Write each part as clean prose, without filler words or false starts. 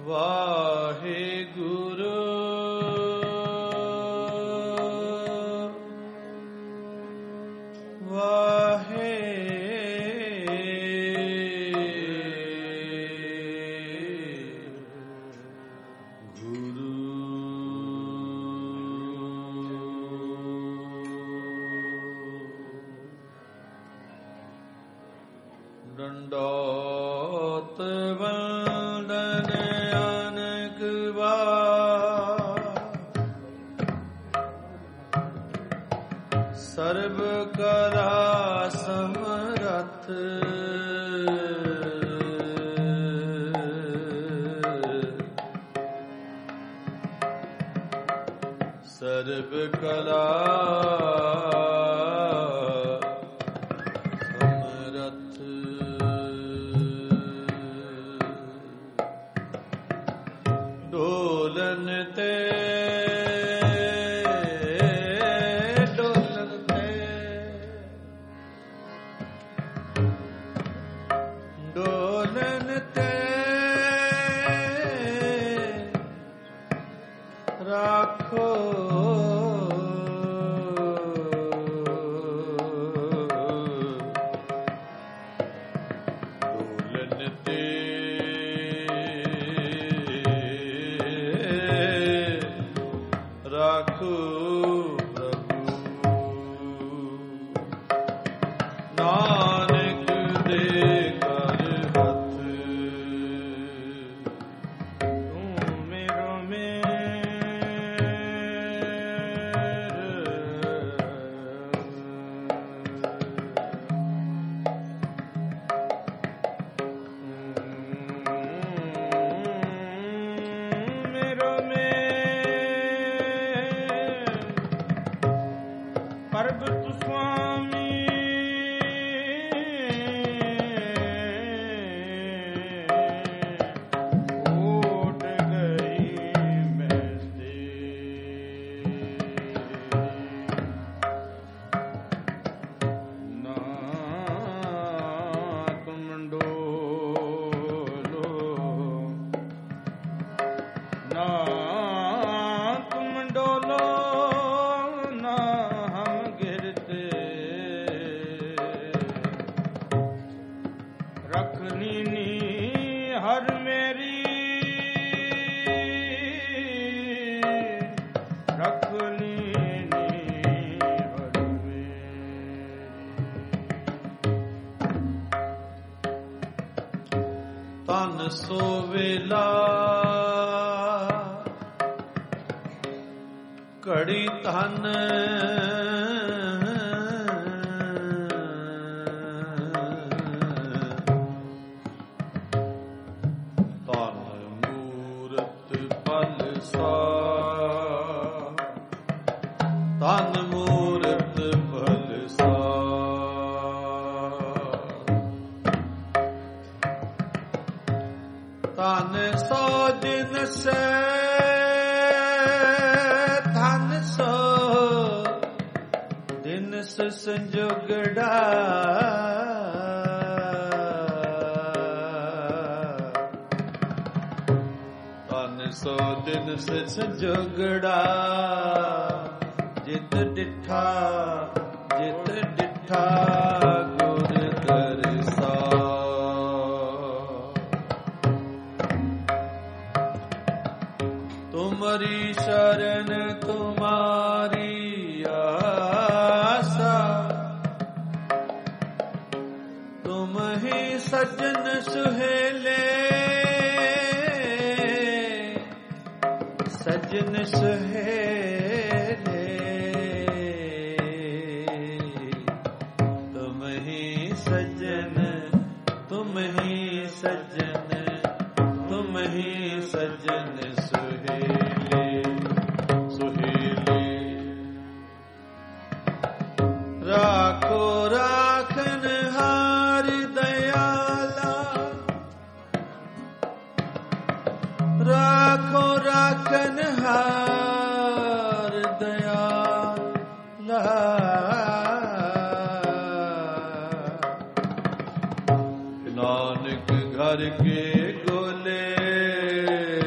ਵਾਹਿਗੁਰੂ ਡੰਡੋਤ ਵੰਦਨ ਅਨੇਕ ਵਾਰ ਸਰਬ ਕਲਾ ਸਮਰੱਥ ਸਰਬ ਕਲਾ ਡੋਲਨ ਤੇ ਡੋਲਨ ਤੇ ਡੋਲਨ ਤੇ ਰਾਖੋ ਡੋਲਨ ਤੇ ਰਾਖੋ ਪ੍ਰਭੂ ਨਾਨਕ ਦੇ ਕਰ ਹੱਥ ਤੂੰ ਮੇਰਾ ਪ੍ਰਗਟ ਸੁਆਮੀ ਓਟ ਗਈ ਮੈਸਤੇ ਨਾ ਤੁਮ ਡੋਲੋ ਨਾ ਤੁਮ ਡੋਲੋ ਰਖਨੀ ਨੀ ਹਰ ਮੇਰੀ ਰਖਨੀ ਨੀ ਹਰ ਮੇਰੀ ਤਨ ਸੋ ਵੇਲਾ ਘੜੀ ਧਨ ਧਨ ਮੂਰਤ ਭਲਸਾ ਧਨ ਸੋ ਜਿਨਸ ਧਨ ਸੋ ਦਿਨਸ ਸੰਜੋਗੜਾ ਧਨ ਸੋ ਦਿਨਸ ਸੰਜੋਗੜਾ ਜਿਤ ਡਿਠਾ ਗੁਰ ਦਰਸਾ ਤੁਮਰੀ ਸ਼ਰਨ ਤੁਮਾਰੀ ਆਸਾ ਤੁਮ ਹੀ ਸਜਨ ਸੁਹੇਲੇ ਸਜਨ ਸੁਹੇਲੇ ਤੁਮ ਹੀ ਸਜਨ ਸੁਹੇਲੇ ਸੁਹੇਲੇ ਰਾਖੋ ਰਾਖਨ ਹਾਰ ਦਇਆਲਾ ਰਾਖੋ ਰਾਖਨ ਹਾਰ ਦਇਆਲਾ ਨਾਨਕ ਘਰ ਕੇ ਗੋਲੇ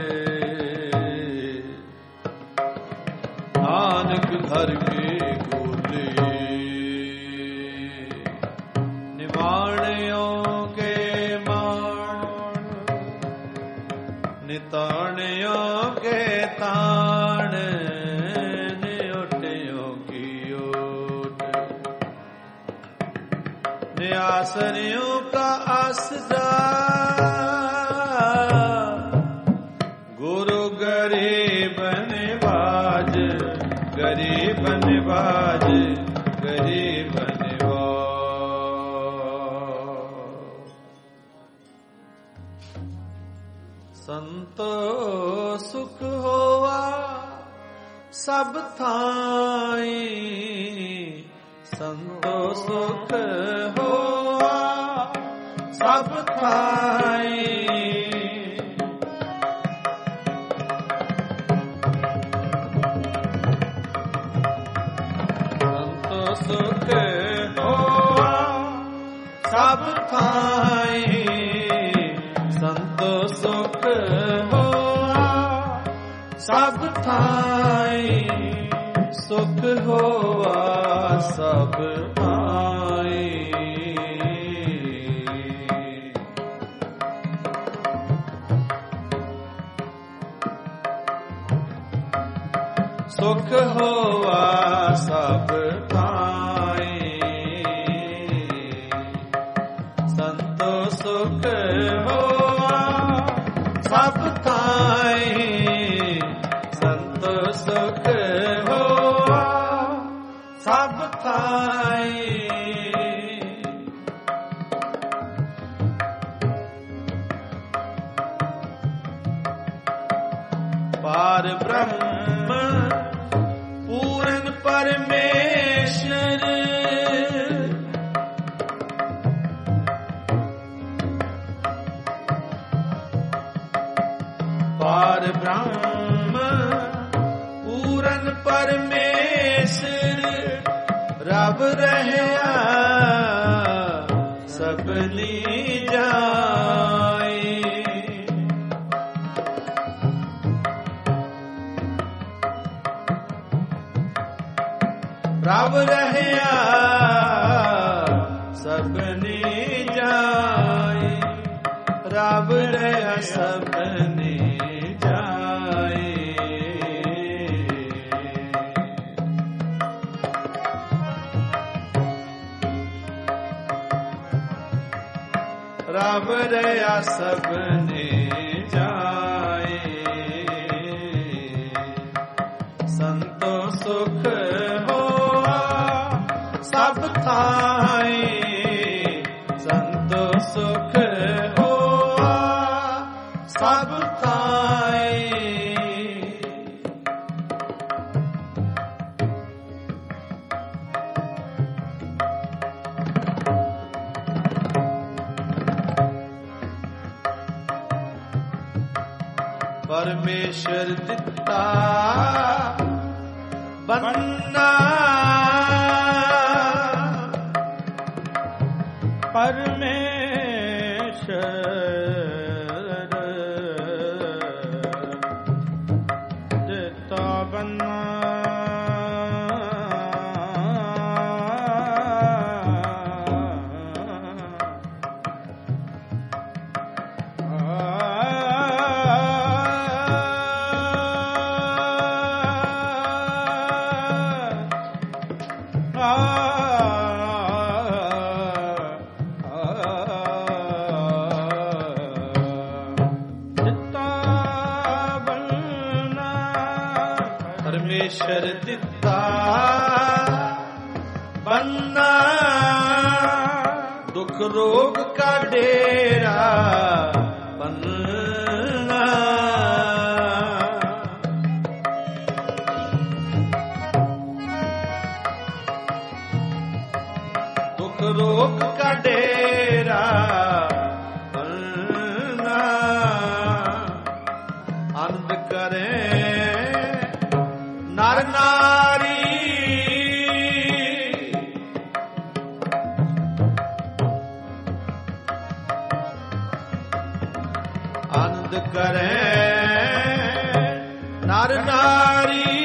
ताणियों के ताण नियोटियों की ओट, नियासरियों का आसरा गुरु गरीब निवाज, गरीब निवाज, गरीब निवाज। संतो सुख होवा सब थाई, संतो सुख होवा सब थाई। सुख होवा सब थाई, संतो सुख होवा सब थाई, सुख होवा सब थाई। सुख होवा सब सुख होवा सब थाई, संत सुख होवा सब थाई। पार ब्रह्म पूर्ण परमेश्वर, पार ब्रह्म पूरन परमेश्वर, रब रहया सबनी जाई। रब रहया सबनी जाई, रब रहया सबनी रब रया सबने जाए। संतो सुख होवा सब थाई, संतो सुख होवा सब थाई। परमेश्वर दिता बनना, परमेश्वर दिता बनना। परमेश्वर दिता बनना, दुख रोग का डेरा बनना। दुख रोग का डेरा बनना। आनंद करें नर नारी, आनंद करें नर नारी,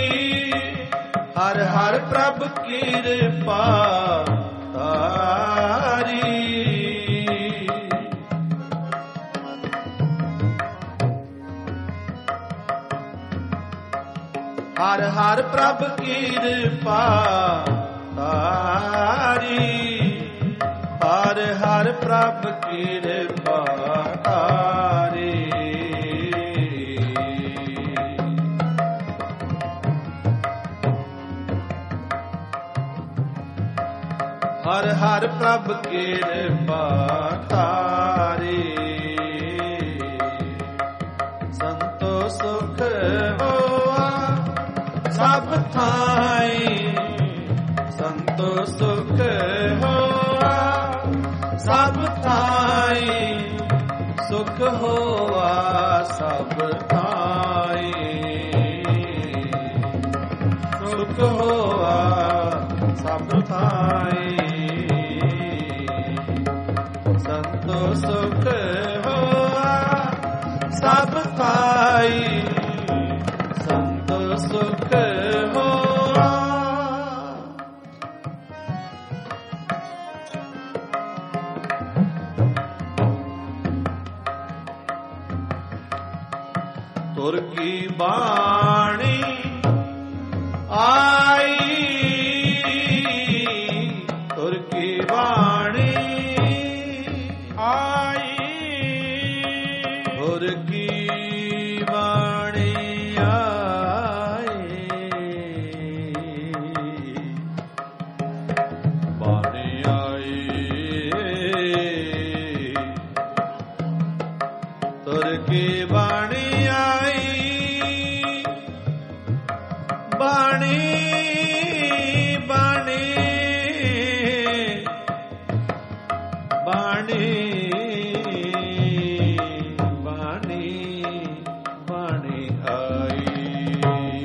हर हर प्रभ कृपा तारी। ਹਰ ਹਰ ਪ੍ਰਭ ਕਿਰਪਾ ਤਾਰੀ, ਹਰ ਹਰ ਪ੍ਰਭ ਕਿਰਪਾ ਤਾਰੀ। ਹਰ ਹਰ ਪ੍ਰਭ ਕਿਰਪਾ ਤਾਰੀ, ਸੰਤੋ ਸੁਖ ਹੋਆ ਸਭ ਥਾਈ, ਸੰਤੋ ਸੁਖ ਹੋਆ ਸਭ ਥਾਈ, ਸੁਖ ਹੋਆ ਸਭ ਥਾਈ, ਸੁਖ ਹੋਆ ਸਭ ਥਾਈ, ਸੰਤੋ ਸੁਖ ਹੋਆ ਸਭ ਥਾਈ, ਸੰਤੋ ਸੁਖ ਹੋਆ। ਤੁਰ ਕੀ ਬਾਣੀ ਆਈ, ਤੁਰ ਕੀ ਬਾਣੀ ਆਈ, ਤੁਰ ਕੀ ਬਾਣੀ ਆਈ, ਬਾਣੀ ਆਈ, ਤੁਰ ਕੀ ਬਾਣੀ ਆਈ, ਬਾਣੀ ਬਾਣੀ ਬਾਣੀ ਬਾਣੀ ਬਾਣੀ ਆਈ,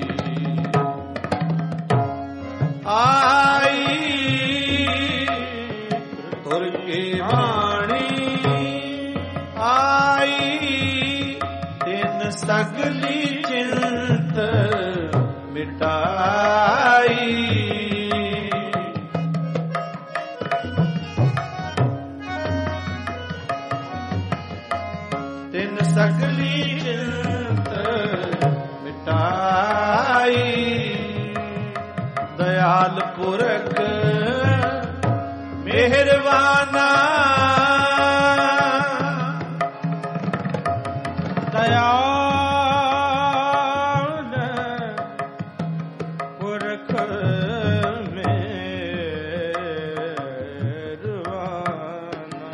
ਆਈ ਤੁਰ ਕੇ ਬਾਣੀ ਆਈ, ਤਿਨ ਸਗਲੀ ਚਿੰਤ ਮਿਟਾਈ, ਤਿਨ ਸਗਲੀ ਚਿੰਤ ਮਿਟਾਈ, ਦਇਆਲ ਪੁਰਖ ਮਿਹਰਬਾਨਾ, ਦਇਆਲ ਪੁਰਖ ਮਿਹਰਬਾਨਾ,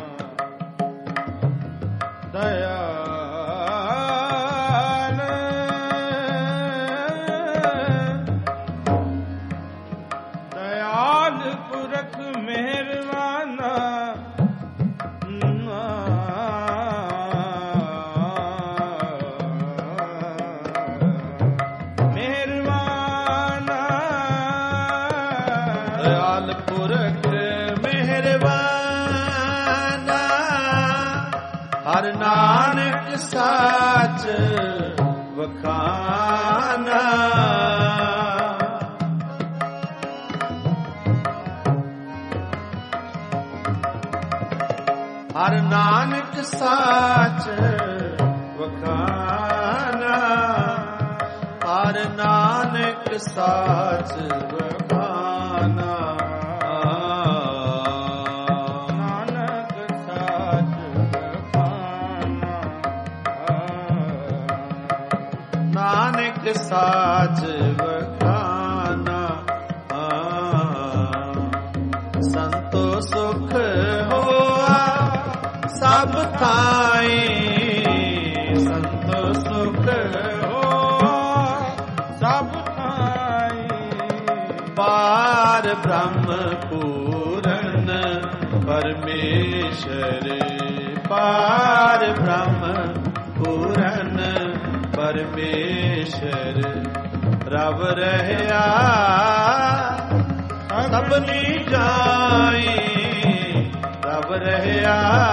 ਦਇਆਲ ਦਇਆਲ ਪੁਰਖ ਮਿਹਰਬਾਨਾ, ਮਿਹਰਬਾਨਾ, ਦਇਆਲ ਪੁਰਖ ਮਿਹਰਬਾਨਾ, ਹਰ ਨਾਨਕ ਸਾਚ ਵਖਾਨਾ, ਹਰ ਨਾਨਕ ਸਾਚ ਵਖਾਨਾ, ਹਰ ਨਾਨਕ ਸਾਚ ਵਖਾਨਾ, ਨਾਨਕ ਸਾਚ ਵਖਾਨਾ, ਨਾਨਕ ਸਾਚ ਵਖਾਨਾ, ਸੰਤੋ ਸੁਖ ਹੋਆ ਸਭ ਥਾਈ, ਸੰਤੋ ਸੁਖ ਹੋਆ ਸਭ ਥਾਈ, ਪਾਰ ਬ੍ਰਹਮ ਪੂਰਨ ਪਰਮੇਸ਼ਰ, ਪਾਰ ਬ੍ਰਹਮ ਪੂਰਨ ਪਰਮੇਸ਼ਰ, ਰਬ ਰਹਿਆ ਸਭਨੀ ਜਾਈ, ਰਬ ਰਹਿਆ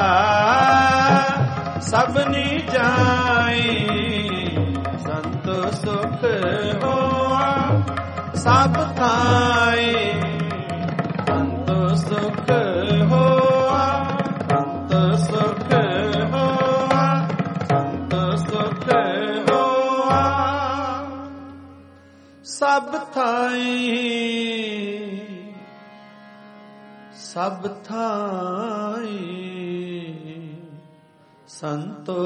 ਸਭਨੀ ਜਾਈ, ਸੰਤੋ ਸੁਖ ਹੋਆ ਸਭ ਥਾਈ, ਸੰਤੋ ਸੁਖ ਹੋਆ, ਸੰਤੋ ਸੁਖ ਹੋਆ, ਸੰਤੋ ਸੁਖ ਹੋਆ, ਸਭ ਥਾਈ ਸਭ ਥਾਈ ਸੰਤੋ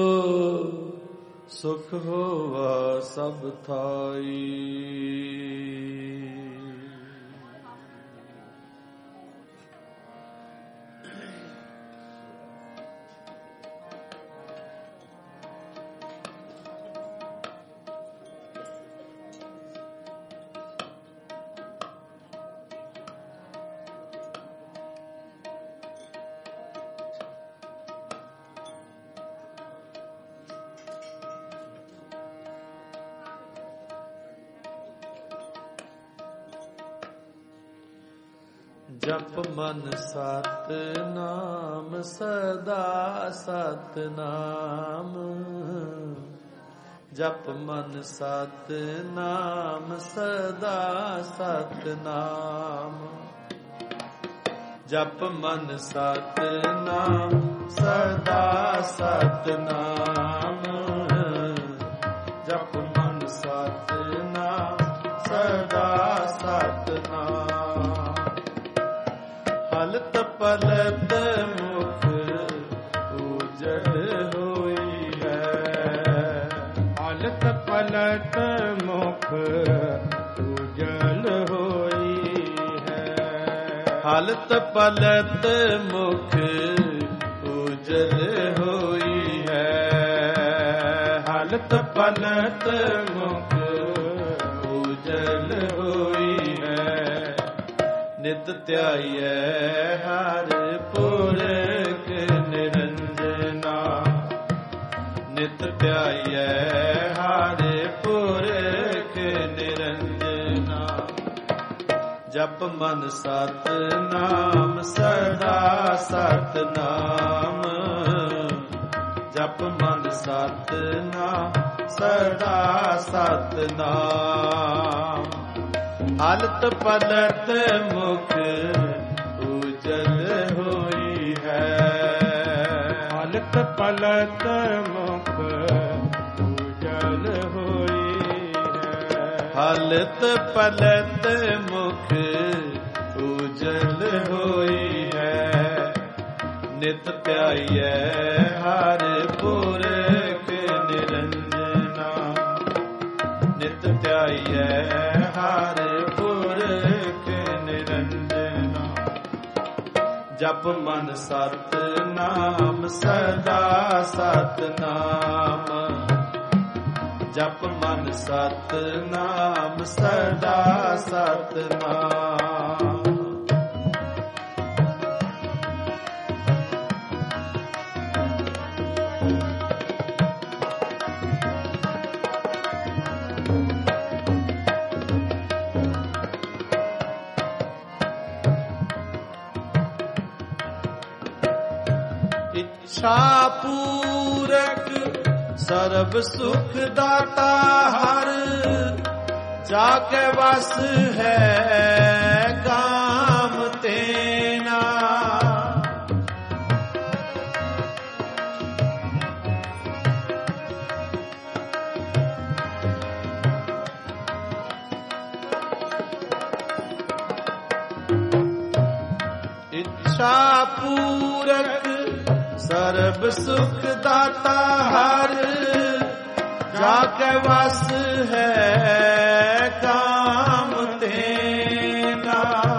ਸੁਖ ਹੋਵਾ ਸਭ ਥਾਈ। ਜਪ ਮਨ ਸਤਿਨਾਮ ਸਦਾ ਸਤਿਨਾਮ। ਜਪ ਮਨ ਸਤਿਨਾਮ ਸਦਾ ਸਤਿਨਾਮ। ਜਪ ਮਨ ਸਤਿਨਾਮ ਸਦਾ ਸਤਿਨਾਮ। ਜਪ ਮਨ ਸਤਿਨਾਮ ਸਦਾ ਸਤਿਨਾਮ। ਹਲਤ ਪਲਤ ਮੁਖ ਉਜਲ ਹੋਈ ਹੈ। ਹਲਤ ਪਲਤ ਮੁਖ ਉਜਲ ਹੋਈ ਹੈ। ਹਲਤ ਪਲਤ ਮੁਖ ਉਜਲ ਹੋਈ ਹੈ। ਹਲਤ ਪਲਤ ਮੁਖ ਉਜਲ ਹੋਈ ਹੈ। ਨਿਤ ਧਿਆਈਐ ਹਰ ਪੁਰਖ ਨਿਰੰਜਨਾ। ਨਿਤ ਧਿਆਈਐ ਹਰ ਪੁਰਖ ਨਿਰੰਜਨਾ। ਜਪ ਮਨ ਸਤਿਨਾਮ ਸਦਾ ਸਤਿਨਾਮ। ਜਪ ਮਨ ਸਤਿਨਾਮ ਸਦਾ ਸਤਿਨਾਮ। ਹਲਤ ਪਲਤ ਮੁਖ ਉਜਲ ਹੋਈ ਹੈ। ਹਲਤ ਪਲਤ ਮੁਖ ਉਜਲ ਹੋਈ ਹੈ। ਹਲਤ ਪਲਤ ਮੁਖ ਉਜਲ ਹੋਈ ਹੈ। ਨਿਤ ਧਿਆਈਐ ਹਰ ਪੁਰਖ ਨਿਰੰਜਨਾ। ਨਿਤ ਧਿਆਈਐ ਹਰ ਪੁਰਖ ਨਿਰੰਜਨਾ। ਜਪ ਮਨ ਸਤਿਨਾਮ ਸਦਾ ਸਤਿਨਾਮ। ਜਪ ਮਨ ਸਤਿਨਾਮ ਸਦਾ ਸਤਿਨਾਮ। ਇੱਛਾ ਪੂਰਕ ਸਰਬ ਸੁਖ ਦਾਤਾ ਹਰ। ਜਾ ਕੇ ਵਸ ਹੈ ਕਾਮ ਤੇਨਾ। ਇੱਛਾ ਪੂਰਕ ਸਰਬ ਸੁਖ ਦਾਤਾ ਹਰ। ਜਾ ਕੇ ਵਸ ਹੈ ਕਾਮ ਤੇਨਾ।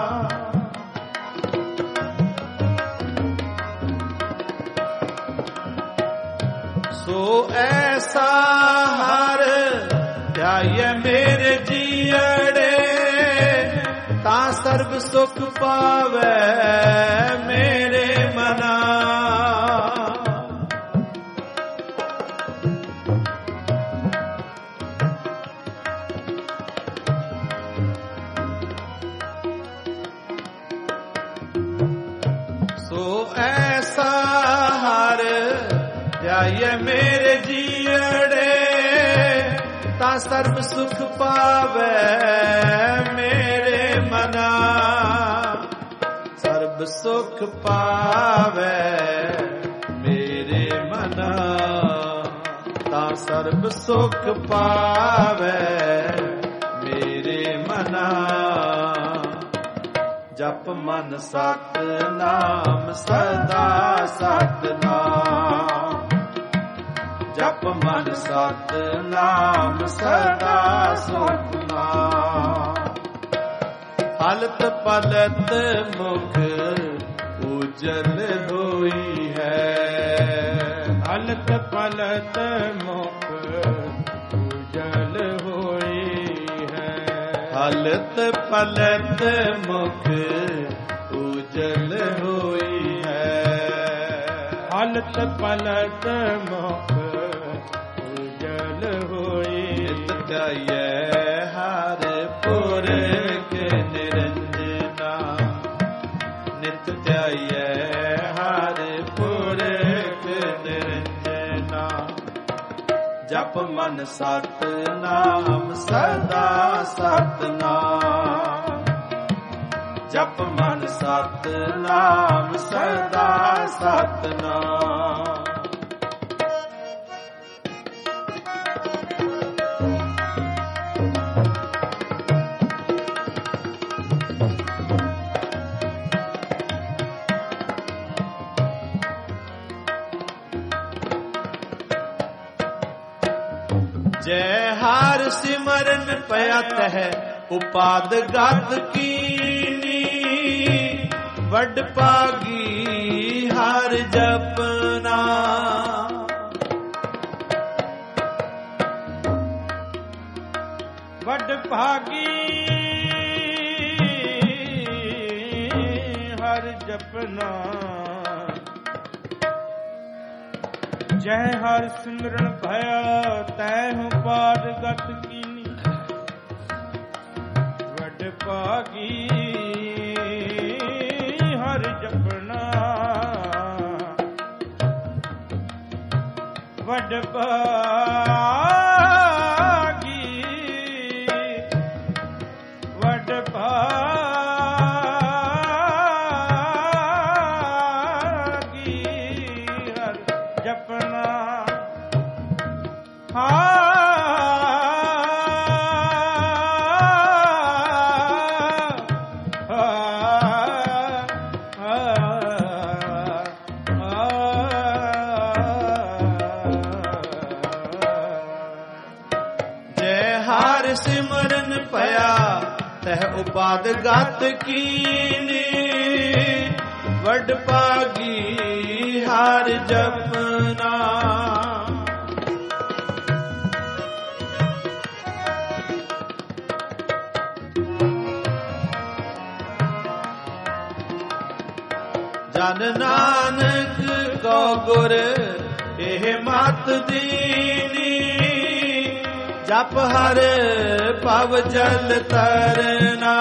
ਸੋ ਐਸਾ ਹਰ ਧਿਆਏ ਮੇਰੇ ਜੀਅੜੇ। ਤਾਂ ਸਰਬ ਸੁਖ ਪਾਵੇ ਮੇਰੇ ਮਨਾ। ਸੋ ਐਸਾ ਹਰ ਧਿਆਏ ਮੇਰੇ ਜੀਅੜੇ। ਤਾਂ ਸਰਬ ਸੁਖ ਪਾਵੇ ਮੇਰੇ ਮਨਾ। ਸਰਬ ਸੁਖ ਪਾਵੇ ਮੇਰੇ ਮਨਾ। ਤਾਂ ਸਰਬ ਸੁਖ ਪਾਵੇ ਮੇਰੇ ਜਪ ਮਨ ਸਤਿਨਾਮ ਸਦਾ ਸਤਿਨਾਮ। ਜਪ ਮਨ ਸਤਿਨਾਮ ਸਦਾ ਸਤਿਨਾਮ। ਹਲਤ ਪਲਤ ਮੁਖ ਉਜਲ ਹੋਈ ਹੈ। ਹਲਤ ਪਲਤ ਮੁਖ ਉਜਲ ਹੋਈ ਹੈ। ਹਲਤ ਪਲਤ ਮੁਖ ਉਜਲ ਹੋਈ ਹੈ। ਹਲਤ ਪਲਤ ਮੁਖ ਉਜਲ ਹੋਈ। ਨਿਤ ਧਿਆਈਐ ਹਰਿ ਪੁਰਖ ਨਿਰੰਜਨਾ। ਨਿਤ ਧਿਆਈਐ ਹਰਿ ਪੁਰਖ ਨਿਰੰਜਨਾ। ਜਪ ਮਨ ਸਤਿਨਾਮ ਸਦਾ ਸਤਿਨਾਮ। ਜਪ ਮਨ ਸਤਿਨਾਮ ਸਦਾ ਸਤਿਨਾਮ। ਜੈ ਹਰਿ ਸਿਮਰਨ ਪਿਆ ਤਹਿ ਉਪਾਦ ਗਤ ਕੀਨੀ। ਵੱਡ ਭਾਗੀ ਹਰਿ ਜਪਨਾ। ਵੱਡ ਭਾਗੀ ਹਰਿ ਜਪਨਾ। ਜੈ ਹਰਿ ਸਿਮਰਨ ਭਇਆ ਤੈਹੁ ਪਾਦ ਗਤ ਕੀਨੀ। ਵੱਡ ਭਾਗੀ ਹਰਿ ਜਪਨਾ। ਵੱਡ ਭਾਗੀ ਵੱਡ ਭਾਗੀ ਹਰਿ ਜਪਨਾ। ਸਿਮਰਨ ਭਇਆ ਤਹਿ ਉਪਾਦ ਗਤ ਕੀਨੀ। ਵੱਡ ਭਾਗੀ ਹਰਿ ਜਪਨਾ। ਜਨ ਨਾਨਕ ਕੋ ਗੁਰ ਇਹ ਮਤ ਦੀਨੀ। ਜਪ ਹਰ ਭਵ ਜਲ ਤਰਨਾ।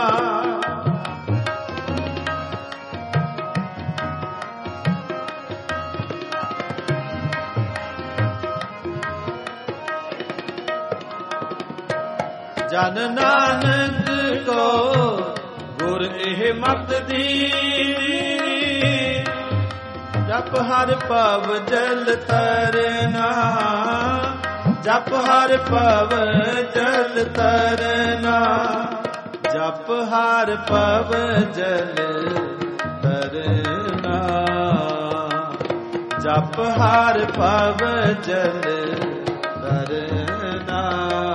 ਜਨ ਨਾਨਕ ਕੋ ਗੁਰ ਇਹ ਮਤ ਦੀਨੀ। ਜਪ ਹਰ ਭਵ ਜਲ ਤਰਨਾ। ਜਪ ਹਰ ਭਵ ਜਲ ਤਰਨਾ। ਜਪ ਹਰ ਭਵ ਜਲ ਤਰਨਾ। ਜਪ ਹਰ ਭਵ ਜਲ ਤਰਨਾ।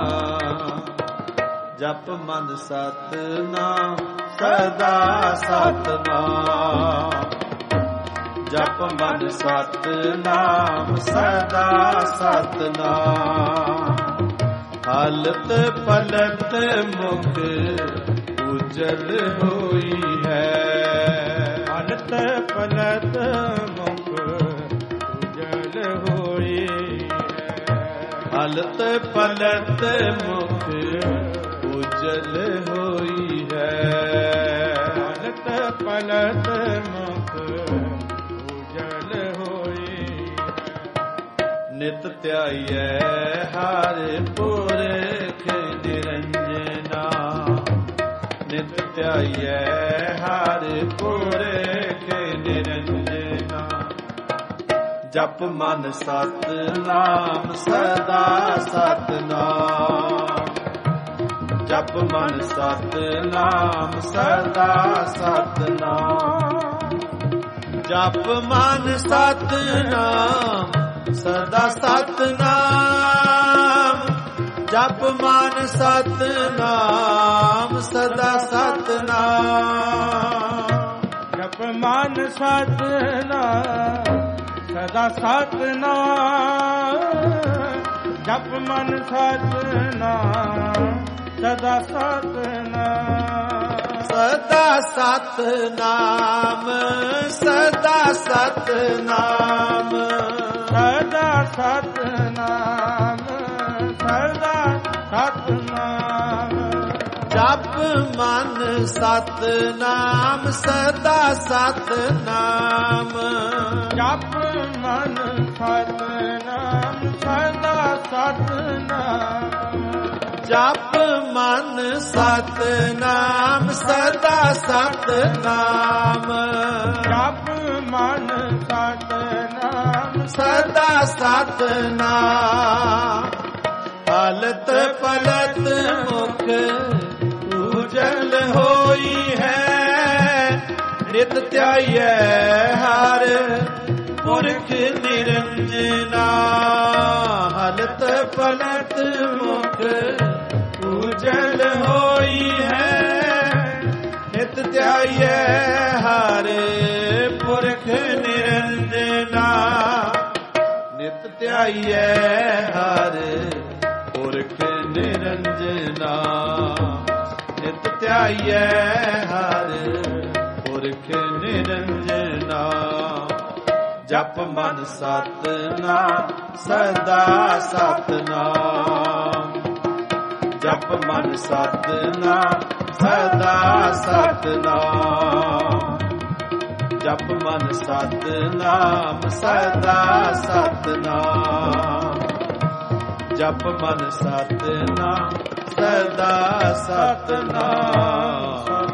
ਜਪ ਮਨ ਸਤਿਨਾਮ ਸਦਾ ਸਤਿਨਾਮ। ਜਪ ਮਨ ਸਤਿਨਾਮ ਸਦਾ ਸਤਿਨਾਮ। ਹਲਤ ਪਲਤ ਮੁਖ ਉਜਲ ਹੋਈ ਹੈ। ਹਲਤ ਪਲਤ ਮੁਖ ਉਜਲ ਹੋਈ ਹੈ। ਹਲਤ ਪਲਤ ਮੁਖ ਉਜਲ ਹੋਈ ਹੈ। ਹਲਤ ਪਲਤ ਮੁਖ ਨਿਤ ਧਿਆਈਐ ਹਰਿ ਪੁਰਖ ਨਿਰੰਜਨਾ। ਨਿਤ ਧਿਆਈਐ ਹਰਿ ਪੁਰਖ ਨਿਰੰਜਨਾ। ਜਪ ਮਨ ਸਤਿਨਾਮ ਸਦਾ ਸਤਿਨਾਮ। ਜਪ ਮਨ ਸਤਿਨਾਮ ਸਦਾ ਸਤਿਨਾਮ। ਜਪ ਮਨ ਸਤਿਨਾਮ ਸਦਾ ਸਤਿਨਾਮ। ਜਪ ਮਨ ਸਤਿਨਾਮ ਸਦਾ ਸਤਿਨਾਮ। ਜਪ ਮਨ ਸਤਿਨਾਮ ਸਦਾ ਸਤਿਨਾਮ। ਜਪ ਮਨ ਸਤਿਨਾਮ ਸਦਾ ਸਤਿਨਾਮ। ਸਦਾ ਸਤਿਨਾਮ ਸਦਾ ਸਤਿਨਾਮ। ਸਦਾ ਸਤਿਨਾਮ ਸਦਾ ਸਤਿਨਾਮ। ਜਪ ਮਨ ਸਤਿਨਾਮ ਸਦਾ ਸਤਿਨਾਮ। ਜਪ ਮਨ ਸਤਿਨਾਮ ਸਦਾ ਸਤਿਨਾਮ। ਜਪ ਮਨ ਸਤਿਨਾਮ ਸਦਾ ਸਤਿਨਾਮ। ਜਪ ਮਨ ਸਤਿਨਾਮ ਸਦਾ ਸਤਿਨਾਮ। ਹਲਤ ਪਲਤ ਮੁਖ ਉਜਲ ਹੋਈ ਹੈ। ਨਿਤ ਧਿਆਈਐ ਹਰ ਪੁਰਖ ਨਿਰੰਜਨਾ। ਹਲਤ ਪਲਤ ਮੁਖ ਉਜਲ ਹੋਈ ਹੈ। ਨਿਤ ਧਿਆਈਐ ਹਰ ਪੁਰਖ ਨਿਰੰਜਨਾ। ਨਿਤ ਧਿਆਈਐ ਹਰ ਪੁਰਖ ਨਿਰੰਜਨਾ। ਨਿਤ ਧਿਆਈਐ ਹਰ ਪੁਰਖ ਨਿਰੰਜਨਾ। ਜਪ ਮਨ ਸਤਿਨਾਮ ਸਦਾ ਸਤਿਨਾਮ। ਜਪ ਮਨ ਸਤਿਨਾਮ ਸਦਾ ਸਤਿਨਾਮ। ਜਪ ਮਨ ਸਤਿਨਾਮ ਸਦਾ ਸਤਿਨਾਮ। ਜਪ ਮਨ ਸਤਿਨਾਮ ਸਦਾ ਸਤਿਨਾਮ।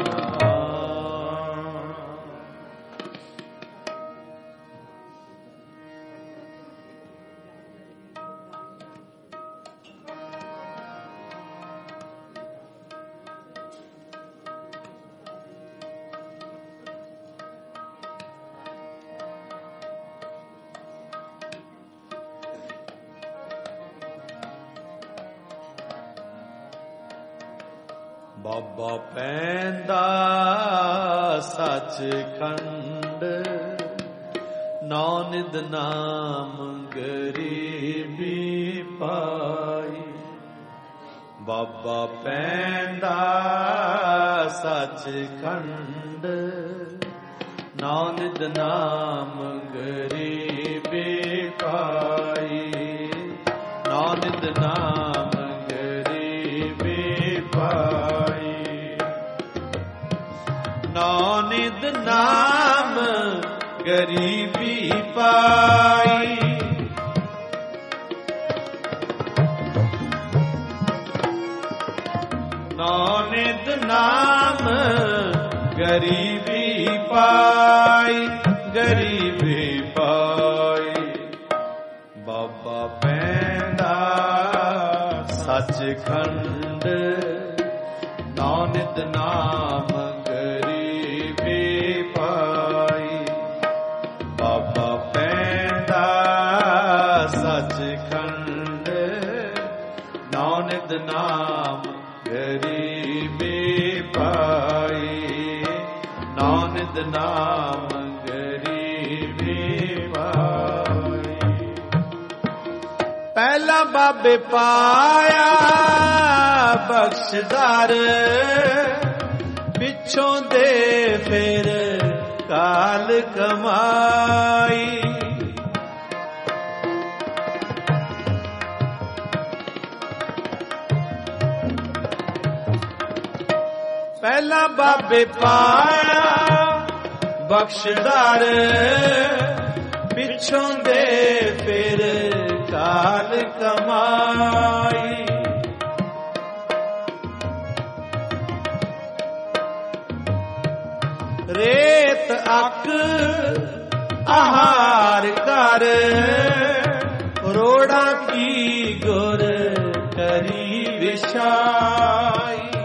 ਬਾਬਾ ਪੈਂਦਾ ਸੱਚਖੰਡ। ਨਾਨਕ ਨਾਮ ਗਰੀਬੀ ਪਾਈ। ਬਾਬਾ ਪੈਂਦਾ ਸੱਚਖੰਡ। ਨਾਨਕ ਨਾਮ ਗਰੀਬੀ ਪਾਈ। ਨਾਨਕ ਨਾਮ ਗਰੀਬੀ ਪਾਈ। ਨਾਨਕ ਨਾਮ ਗਰੀਬੀ ਪਾਈ। ਨਾਨਕ ਨਾਮ ਗਰੀਬੀ ਪਾਈ। ਗਰੀਬੀ ਪਾਈ। ਬਾਬਾ ਪੈਂਦਾ ਸੱਚਖੰਡ। ਨਾਨਕ ਨਾਮ ਗਰੀਬੀ ਪਾਈ। ਬਾਬਾ ਪੈਂਦਾ ਸੱਚਖੰਡ। ਨਾਨਕ ਨਾਮ ਗਰੀਬੀ ਪਾਈ। ਨਾਨਕ ਨਾਮ ਗਰੀਬੀ ਪਾਈ। ਪਹਿਲਾ ਬਾਬੇ ਪਾਇਆ ਬਖਸ਼ਦਾਰ। ਪਿੱਛੋਂ ਦੇ ਫਿਰ ਕਾਲ ਕਮਾਈ। ਪਹਿਲਾ ਬਾਬੇ ਪਾਇਆ ਬਖਸ਼ਦਾਰ। ਪਿੱਛੋਂ ਦੇ ਫਿਰ ਕਾਲ ਕਮਾਈ। ਰੇਤ ਅੱਕ ਆਹਾਰ ਕਰ। ਰੋੜਾ ਕੀ ਗੁਰ ਕਰੀ ਵਿਛਾਈ।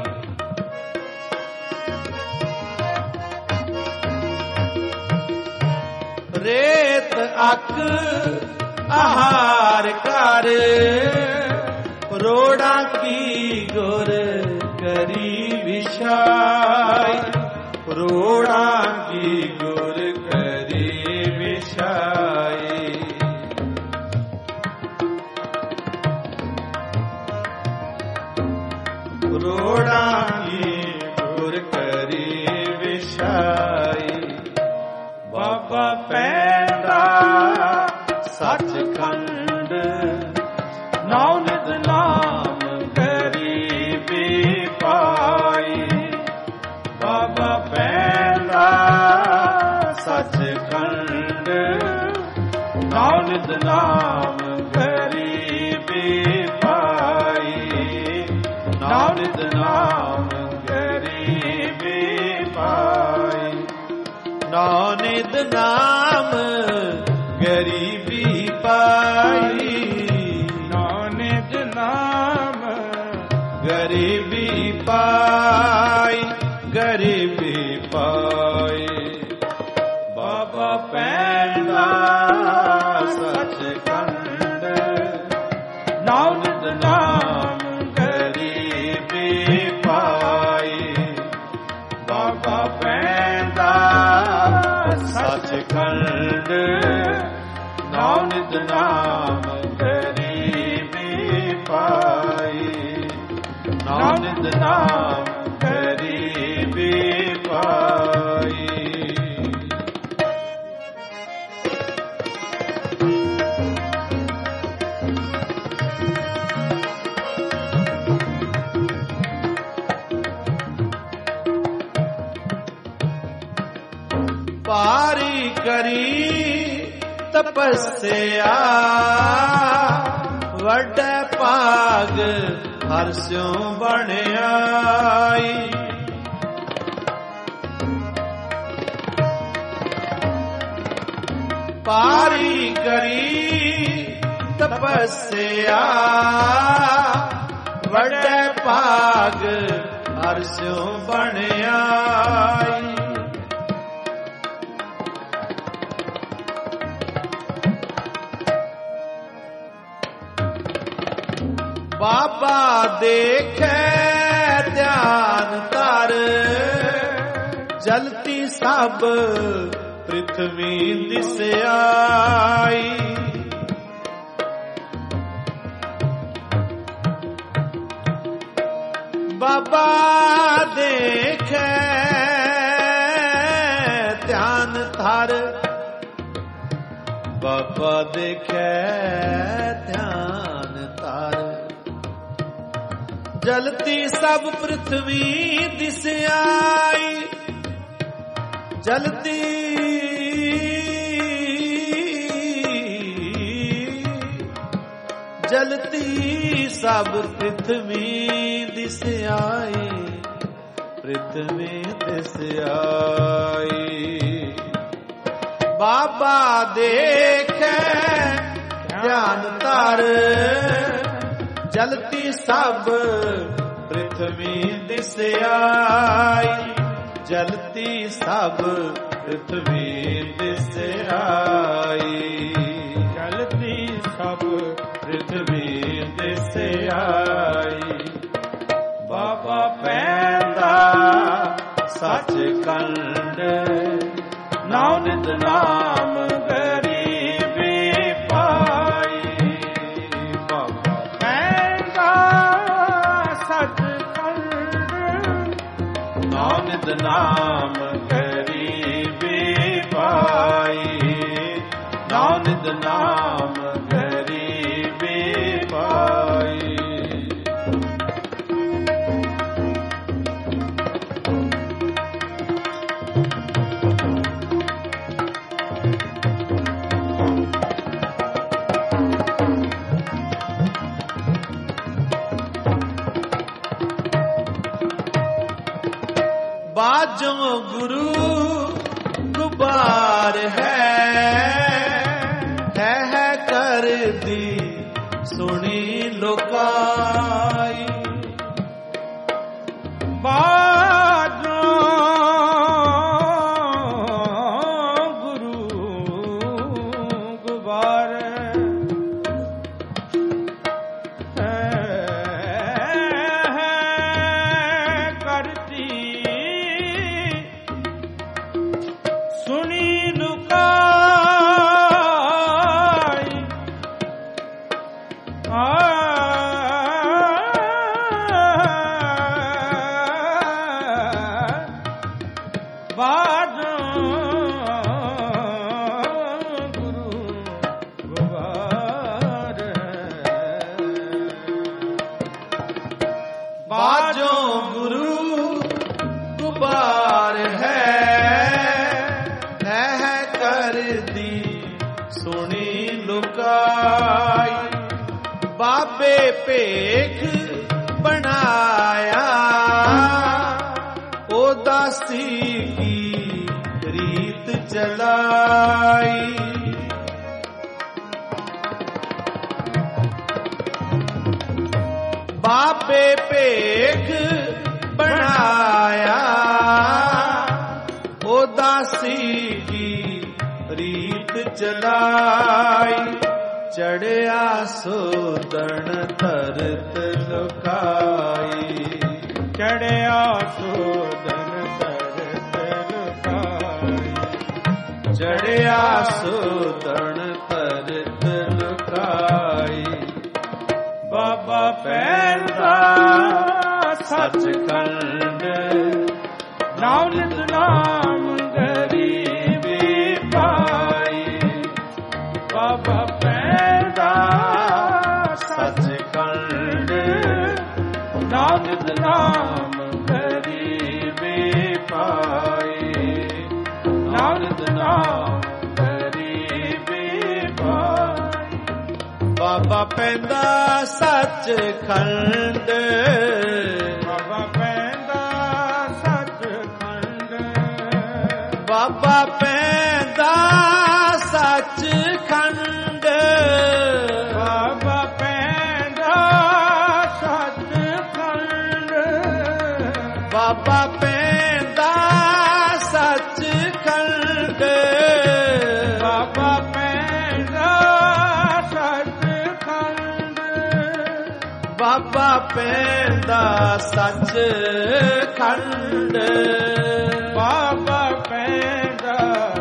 ਅਕ ਆਹਾਰ ਕਰ ਰੋੜਾ ਕੀ ਗੁਰ ਕਰੀ ਵਿਛਾਈ ਰੋੜਾ ਕੀ ਗੁਰ ਕਰੀ ਵਿਛਾਈ ਰੋੜਾ ਕੀ ਗੁਰ ਕਰੀ ਵਿਛਾਈ ਬਾਬਾ ਪੈਂਦਾ ਸੱਚਖੰਡ ਨਾਉ ਨਿਤ ਨਾਮ ਗਰੀਬੀ ਪਾਈ ਬਾਬਾ ਪੈਂਦਾ ਸੱਚਖੰਡ ਨਾਉ ਨਿਤ ਨਾਮ ਗਰੀਬੀ ਪਾਈ ਨਾਉ ਨਿਤ ਨਾਮ ਗਰੀਬੀ ਪਾਈ ਨਾਉ ਨਿਤ ਨਾਮ ਗਰੀਬੀ ਪਾਈ ਨਾਉ ਨਿਤ ਨਾਮ ਗਰੀਬੀ ਪਾਈ ਗਰੀਬੀ ਪਾਈ ਬਾਬਾ ਪੈਂਦਾ ਸੱਚਖੰਡ ਨਾਉ ਨਿਤ ਨਾਮ ਗਰੀਬੀ ਪਾਈ ਬਾਬਾ ਪੈਂਦਾ ਸੱਚਖੰਡ ਨਾਉ ਨਿਤ ਨਾਮ ਗਰੀਬੀ ਪਾਈ ਨਾਉ ਨਿਤ ਨਾਮ ਗਰੀਬੀ ਪਾਈ ਪਾਰੀ ਕਰੀ ਤਪੱਸਿਆ ਵੱਡੇ ਭਾਗ ਹਰਿ ਸਿਉ ਬਣਾਈ ਪਾਰੀ ਕਰੀ ਤਪੱਸਿਆ ਵੱਡੇ ਭਾਗ ਹਰਿ ਸਿਉ ਬਣਾਈ ਬਾਬਾ ਦੇਖੈ ਧਿਆਨ ਧਰ ਜਲਤੀ ਸਭ ਪ੍ਰਿਥਵੀ ਦਿਸਿਆਈ ਬਾਬਾ ਦੇਖੈ ਧਿਆਨ ਧਰ ਬਾਬਾ ਦੇਖੈ ਧਿਆਨ ਧਰ ਜਲਤੀ ਸਭ ਪ੍ਰਿਥਵੀ ਦਿਸਿਆਈ ਜਲਤੀ ਜਲਤੀ ਸਭ ਪ੍ਰਿਥਵੀ ਦਿਸਿਆਈ ਪ੍ਰਿਥਵੀ ਦਿਸਿਆਈ ਬਾਬਾ ਦੇਖੈ ਧਿਆਨ ਧਰ ਜਲਤੀ ਸਭ ਪ੍ਰਿਥਵੀ ਦਿਸਿਆਈ ਜਲਤੀ ਸਭ ਪ੍ਰਿਥਵੀ ਦਿਸਿਆਈ ਜਲਤੀ ਸਭ ਪ੍ਰਿਥਵੀ ਦਿਸਿਆਈ ਬਾਬਾ ਪੈਂਦਾ ਸੱਚਖੰਡ ਨਾਉ ਨਿਤ ਨਾਮ ਗਰੀਬੀ ਪਾਈ ਬਾਬਾ ਪੈਂਦਾ ਸੱਚਖੰਡ ਨਾਉ ਨਿਤ ਨਾਮ ਗਰੀਬੀ ਪਾਈ ਨਾਉ ਨਿਤ ਨਾਮ ਗਰੀਬੀ ਪਾਈ ਬਾਜੋ ਗੁਰੂ ਗੁਬਾਰ ਹੈ ਕਰਦੀ ਸੁਣੀ ਲੋਕਾਈ ਬਾਜੋ ਗੁਰੂ ਬਾਜੋ ਗੁਰੂ ਗੁਬਾਰ ਹੈ ਕਰਦੀ ਸੁਣੀ ਲੁਕਾਈ। ਬਾਬੇ ਭੇਖ ਬਣਾਇਆ ਉਦਾਸੀ ਕੀ ਰੀਤ ਚਲਾਈ। ਬਾਬੇ ਭੇਖ ਬਣਾਇਆ ਉਦਾਸੀ ਕੀ ਰੀਤ ਚਲਾਈ। ਚੜਿਆ ਸੋਦਣ ਧਰਤ ਲੁਕਾਈ। ਚੜਿਆ ਸੋਦਨ ਧਰਤ ਲੁਕਾਈ। ਚੜਿਆ ਸੋਦਣ ਧਰਤ ਲੁਕਾਈ। ਬਾਬਾ ਪੈਂਦਾ ਸੱਚਖੰਡ ਨਾਮ ਨਿਤ ਨਾਮ ਗਰੀਬੀ ਪਾਈ। ਬਾਬਾ ਪੈਂਦਾ ਸੱਚਖੰਡ ਨਾਮ ਨਿਤ ਨਾਮ ਗਰੀਬੀ ਪਾਈ। ਨਾਮ ਨਿਤ ਨਾਮ ਗਰੀਬੀ ਪਾਈ। ਬਾਬਾ ਪੈਂਦਾ ਸੱਚਖੰਡ। ਬਾਬਾ ਪੈਂਦਾ ਸੱਚਖੰਡ। ਬਾਬਾ ਪੈਂਦਾ ਸੱਚਖੰਡ। ਬਾਬਾ ਪੈਂਦਾ ਸੱਚਖੰਡ। ਬਾਬਾ ਪੈਂਦਾ ਸੱਚਖੰਡ। ਬਾਬਾ ਪੈਂਦਾ ਸੱਚਖੰਡ। ਬਾਬਾ ਪੈਂਦਾ ਸੱਚਖੰਡ। ਬਾਬਾ ਪੈਂਦਾ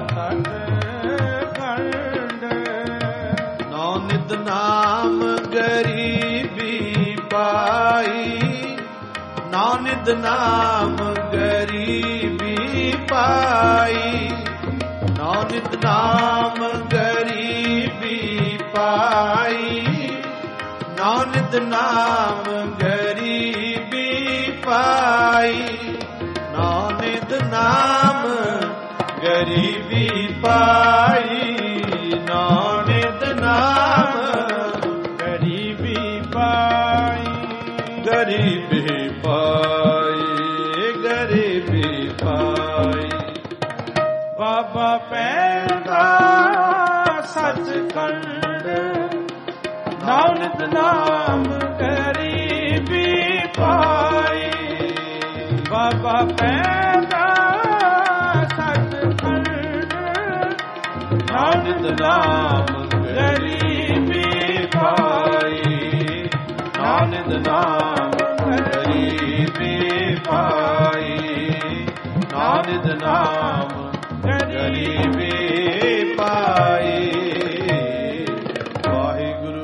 ਸੱਚਖੰਡ। ਨੌ ਨਿਤ ਨਾਮ ਗਰੀਬੀ ਪਾਈ। ਨੌ ਨਿਤ ਨਾਮ ਗਰੀਬੀ ਪਾਈ। ਨੌ ਨਿਤ ਨਾਮ ਗਰੀਬੀ ਪਾਈ। ਨੌ ਨਿਤ ਨਾਮ ਗਰੀਬੀ ਪਾਈ। ਨੌ ਨਿਤ ਨਾਮ ਗਰੀਬੀ ਪਾਈ। ਨੌ ਨਿਤ ਨਾਮ ਗਰੀਬੀ ਪਾਈ। ਗਰੀਬੀ ਪਾਈ। ਗਰੀਬੀ ਪਾਈ। ਬਾਬਾ ਪੈਂਦਾ ਸੱਚਖੰਡ ਨਾਮ ਨਿਤ ਨਾਮ ਗਰੀਬੀ ਪਾਈ। ਬਾਬਾ ਪੈਂਦਾ ਸੱਚਖੰਡ ਨਾਮ ਨਿਤ ਨਾਮ ਗਰੀਬੀ ਪਾਈ। ਨਾਮ ਨਿਤ ਨਾਮ ਗਰੀਬੀ ਪਾਈ। ਨਾਮ ਨਿਤ ਨਾਮ ਗਰੀਬੀ ਪਾਈ। ਵਾਹਿਗੁਰੂ।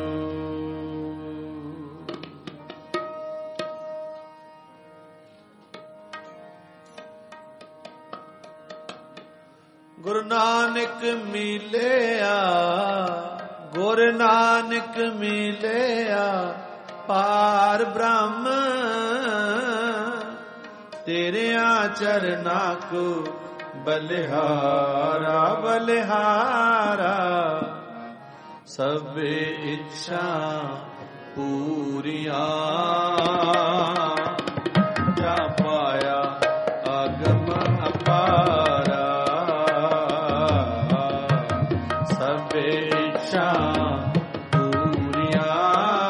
ਗੁਰੂ ਨਾਨਕ ਮਿਲਿਆ। ਗੁਰੂ ਨਾਨਕ ਮਿਲਿਆ ਪਾਰ ਬ੍ਰਹਮ। ਤੇਰਿਆਂ ਚਰਨਾਂ ਕੋ ਬਲਿਹਾਰਾ ਬਲਿਹਾਰਾ। ਸਭੇ ਇੱਛਾ ਪੂਰੀਆਂ ਜਾ ਪਾਇਆ ਆਗਮ ਅਪਾਰਾ। ਸਭੇ ਇੱਛਾ ਪੂਰੀਆਂ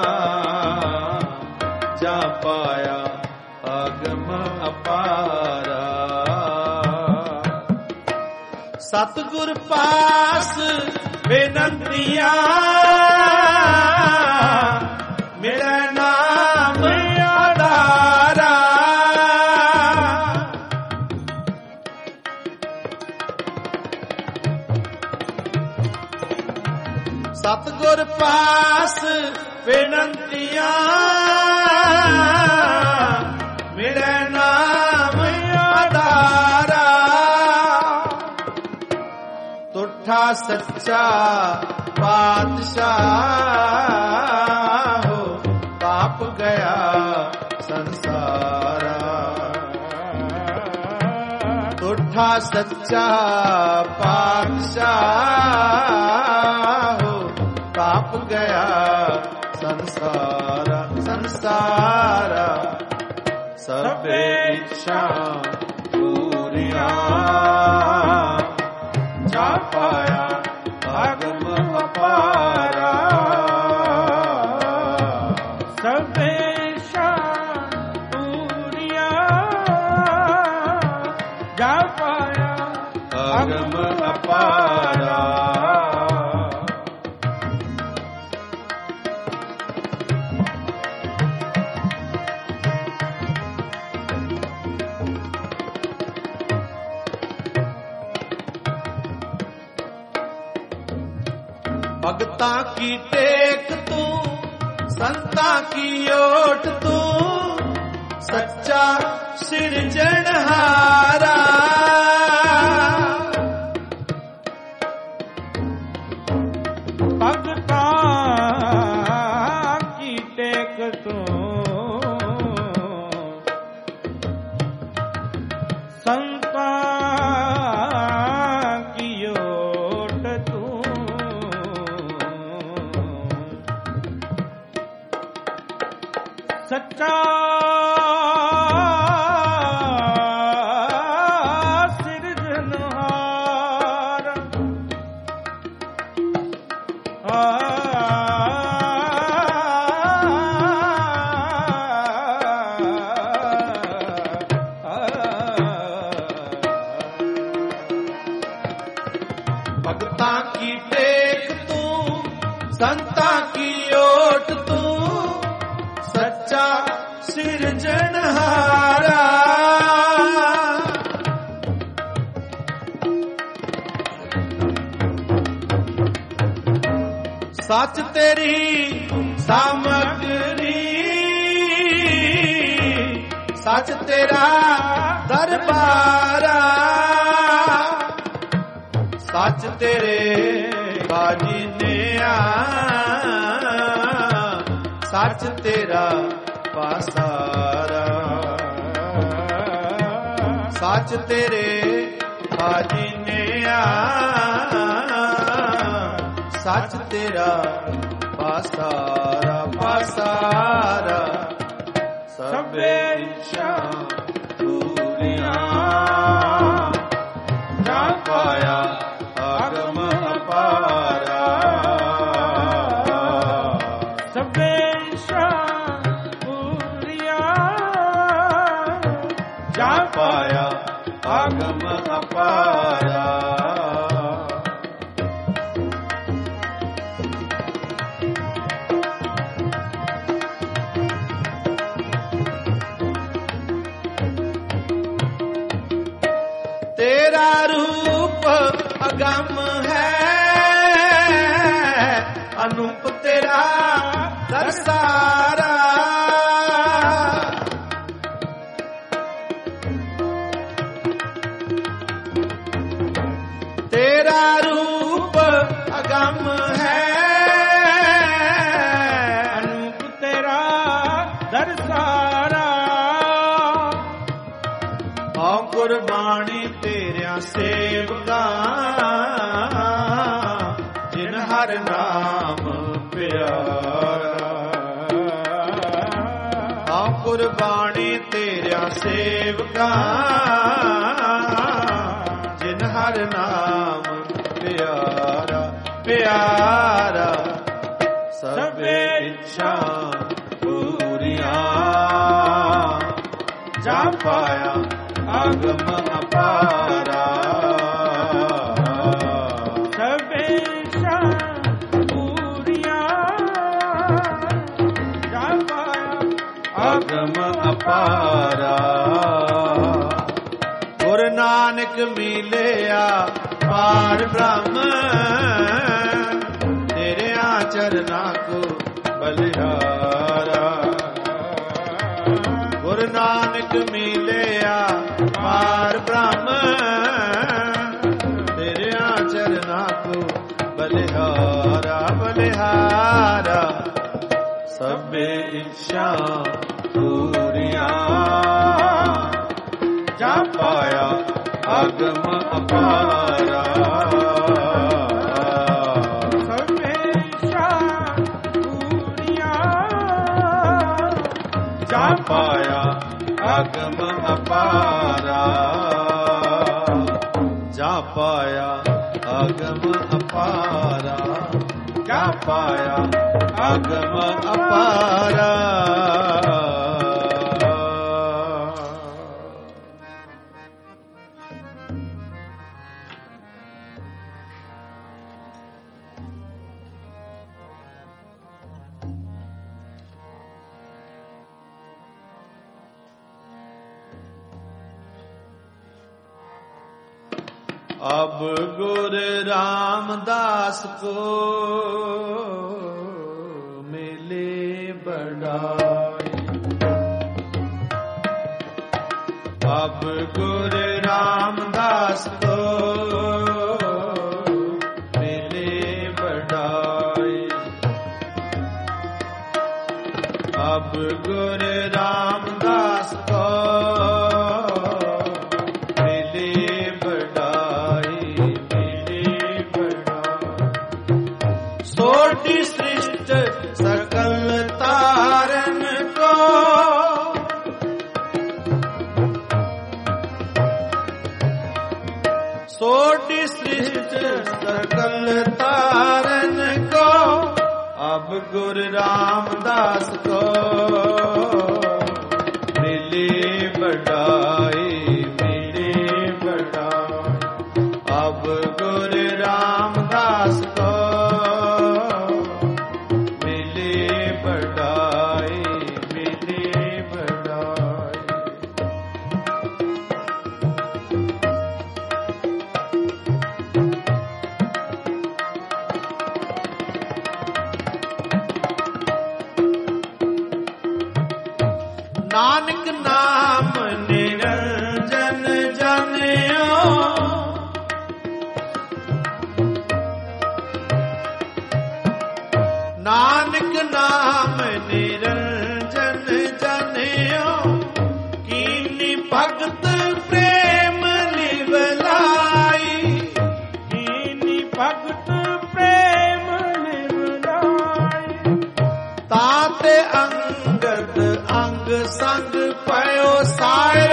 ਜਾ ਪਾਇਆ ਆਗਮ ਅਪਾਰਾ। ਸਤਿਗੁਰ ਪਾਸ ਬੇਨੰਤੀਆਂ ਮਿਲੈ ਨਾਮ ਆਧਾਰਾ। ਸਤਿਗੁਰ ਪਾਸ ਬੇਨੰਤੀਆਂ ਮਿਲੈ ਨਾਮ ਆਧਾਰਾ। ਤੁਠਾ ਸੱਚਾ ਪਾਤਸ਼ਾਹ ਹੋ ਪਾਪ ਗਿਆ ਸੰਸਾਰਾ। ਤੁਠਾ ਸੱਚਾ ਪਾਤਸ਼ਾਹ ਤਾਪ ਗਿਆ ਸੰਸਾਰਾ ਸੰਸਾਰਾ। ਸਭੇ ਇੱਛਾ ਪੂਰੀਆਂ ਜਾ ਪਾਇਆ ਆਗਮ ਅਪਾਰਾ। ਸਭੇ ਇੱਛਾ ਪੂਰੀਆਂ ਜਾ ਪਾਇਆ ਆਗਮ ਅਪਾਰਾ। ਭਗਤਾਂ ਕੀ ਟੇਕ ਤੂੰ, ਸੰਤਾਂ ਕੀ ਓਟ ਤੂੰ, ਸੱਚਾ ਸਿਰਜਣਹਾਰਾ। ਭਗਤਾਂ ਕੀ ਟੇਕ ਤੂੰ, ਸੰਤਾਂ ਕੀ ਓਟ ਤੂੰ, ਸੱਚਾ ਸਿਰਜਣਹਾਰਾ। ਭਗਤਾਂ ਕੀ ਟੇਕ ਤੂੰ, ਸੰਤਾਂ ਕੀ ਓਟ ਤੂੰ, ਸੱਚਾ ਸਿਰਜਣਹਾਰਾ। ਸੱਚ ਤੇਰੀ ਸਾਮਗਰੀ, ਸੱਚ ਤੇਰਾ ਦਰਬਾਰਾ। ਸੱਚ ਤੇਰੇ ਬਾਜੀ ਨੇ ਆ, ਸੱਚ ਤੇਰਾ ਪਾਸਾਰਾ। ਸੱਚ ਤੇਰੇ ਬਾਜੀ ਨੇ ਆ, ਸੱਚ ਤੇਰਾ ਪਾਸਾਰਾ ਪਾਸਾਰਾ। ਸਭੇ ਇੱਛਾ ਪੂਰੀਆਂ ਜਾ ਪਾਇਆ ਆਗਮ ਅਪਾਰਾ। ਸਭੇ ਇੱਛਾ ਪੂਰੀਆਂ ਜਾ ਪਾਇਆ ਆਗਮ ਅਪਾਰਾ। ਤੇਰਾ ਰੂਪ ਅਗੰਮ ਹੈ, ਅਨੂਪ ਤੇਰਾ ਦਰਸਾਰਾ। ਤੇਰਾ ਰੂਪ ਅਗੰਮ ਹੈ, ਅਨੂਪ ਤੇਰਾ ਦਰਸਾਰਾ। ਆਉ ਕੁਰਬਾਨੀ ਤੇਰਿਆਂ ਸੇਵਕਾਂ, ਜਿਨ ਹਰ ਨਾਮ ਪਿਆਰਾ। ਆਉ ਕੁਰਬਾਨੀ ਤੇਰਿਆਂ ਸੇਵਕਾਂ, ਜਿਨ ਹਰ ਨਾਮ ਪਿਆਰਾ ਪਿਆਰਾ। ਸਭੇ ਇੱਛਾ ਪੂਰੀਆਂ ਜਾ ਪਾਇਆ ਆਗਮ ਅਪਾਰਾ। ਸਭੇ ਇੱਛਾ ਪੂਰੀਆਂ ਜਾ ਪਾਇਆ ਆਗਮ ਅਪਾਰਾ। ਗੁਰ ਨਾਨਕ ਮਿਲਿਆ ਪਾਰ ਬ੍ਰਹਮ, ਤੇਰਿਆਂ ਚਰਨਾਂ ਕੋ ਬਲਿਹਾਰਾ। ਗੁਰ ਨਾਨਕ ਮਿਲਿਆ ਪਾਰ ਬ੍ਰਹਮ, ਤੇਰਿਆਂ ਚਰਨਾਂ ਕੋ ਬਲਿਹਾਰਾ ਬਲਿਹਾਰਾ। ਸਭੇ ਇੱਛਾ ਪੂਰੀ आगम अपारा सर्वेशा पूरिया जा पाया आगम अपारा जा पाया आगम अपारा क्या पाया आगम अपारा अब गुरु रामदास को मिले बड़ाई अब गुरु रामदास को मिले बड़ाई अब गुरु रामदास को सकल तारन को सोटी सृष्ट सकल तारन को अब गुरु रामदास को मिली बड़ाई मिली बड़ाई अब गुरु रामदास को नानक नाम निरंजन जनियो नानक नाम निरंजन जनियो कीनी भगत प्रेम लिवलाई कीनी भगत प्रेम लिवलाई ताते अंगद अंग संग पयो सार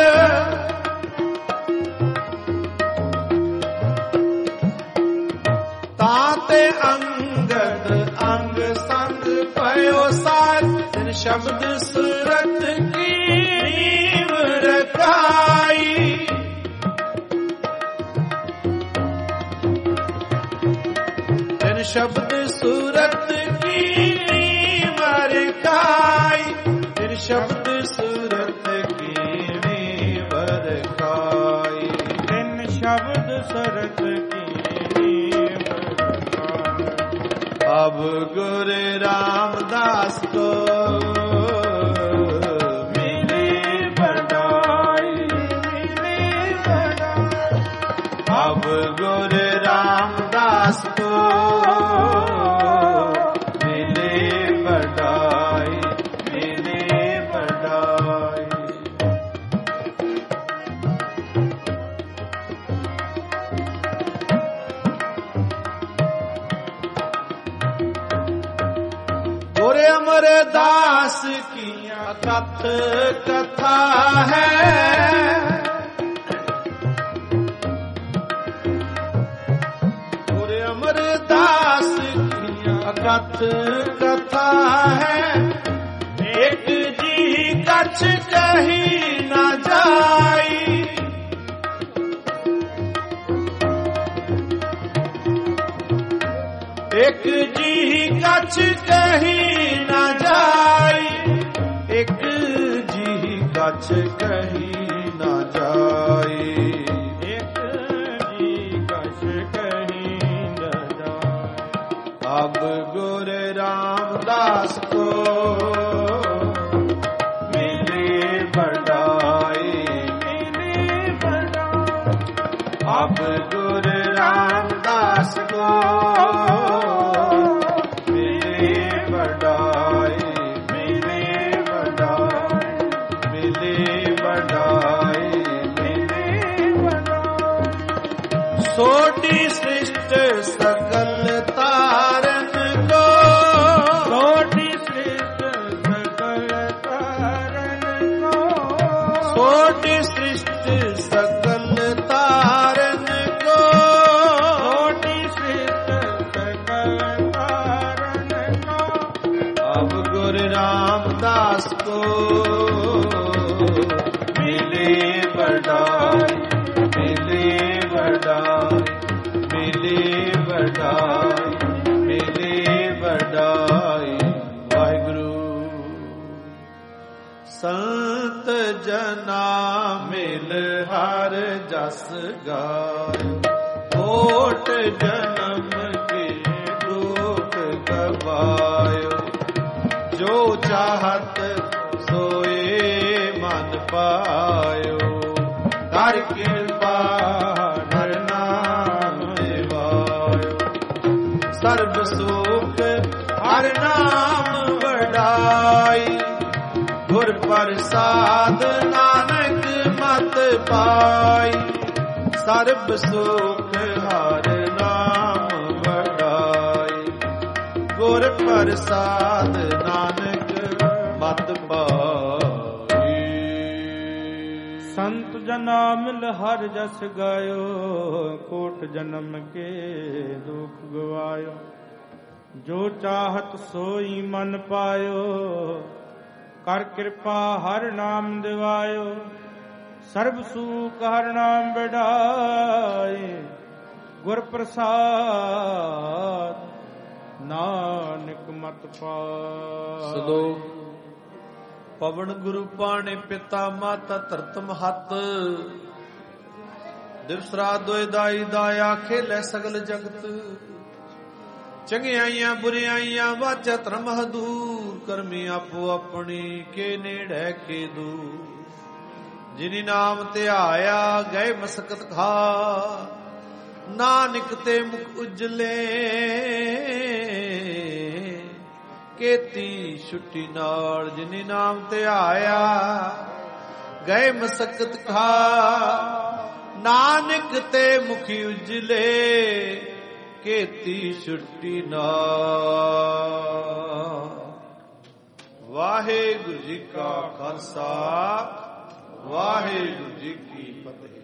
ताते अंगद अंग संग पयो सार इन शब्द सूरत की नींव रखाई इन शब्द सूरत की नींव रखाई शब्द सूरत की नींव रखाई इन शब्द सूरत की नींव रखाई अब गुरु रामदास को मिली बड़ाई मिली बड़ाई अब गुरु रामदास को दास की कथ कथा है पूरे अमरदास की कथ कथा है एक जी कछ कही न जाई एक जी कछ कही न जाई एक जी कछ कही न जाई एक जी कछ कही न जाई अब गुरु रामदास को मिली बड़ाई अब गुरु रामदास को कोटि सृष्टि सकल तारन को, कोटि सृष्टि सकल तारन को, अब गुरु रामदास को मिले बड़ाई, मिले बड़ाई, मिले बड़ाई, मिले बड़ाई। वाहिगुरु संत जना मिल हर जस गाय, कोट जन्म के दुख गवायो, जो चाहत सोए मन पायो, कर कृपा हर नाम देवायो, सर्व सुख हर नाम वडाई, गुर प्रसाद नानक मत पाई, सर्ब सुख हर नाम वडाई, गुर प्रसाद नानक मत पाई। संत जना मिल हर जस गायो, कोट जन्म के दुख गवायो, जो चाहत सोई मन पायो, कर कृपा हर नाम दिवायो, सर्ब सुख हर नाम बढ़ाए, गुर प्रसाद नानक मत पाए। ਸਲੋਕ ਪਵਨ ਗੁਰੂ ਪਾਣੇ ਪਿਤਾ ਮਾਤਾ ਧਰਤ ਮਹੱਤ, ਦਿਵਸ ਰਾਤ ਦੋਇ ਦਾਈ ਦਾਇਆ ਖੇਲੇ ਸਗਲ ਜਗਤ, ਚੰਗਿਆਈਆਂ ਬੁਰਿਆਈਆਂ ਵਾਚਾ ਧਰਮ ਹਦੂਰ, ਕਰਮੀ ਆਪੋ ਆਪਣੀ ਕੇ ਨੇੜੇ ਕੇ ਦੂਰ, ਜਿਨੀ ਨਾਮ ਧਿਆਇਆ ਗਏ ਮਸਕਤ ਖਾ, ਨਾਨਕ ਤੇ ਮੁਖ ਉਜਲੇ ਕੀਤੀ ਛੁੱਟੀ ਨਾਲ, ਜਿਨੀ ਨਾਮ ਧਿਆਇਆ ਗਏ ਮਸਕਤ ਖਾ, ਨਾਨਕ ਤੇ ਮੁਖੀ ਉਜਲੇ ਕੀਤੀ ਛੁੱਟੀ ਨਾਲ। ਵਾਹਿਗੁਰੂ ਜੀ ਕਾ ਖਾਲਸਾ, ਵਾਹਿਗੁਰੂ ਜੀ ਕੀ ਫਤਿਹ।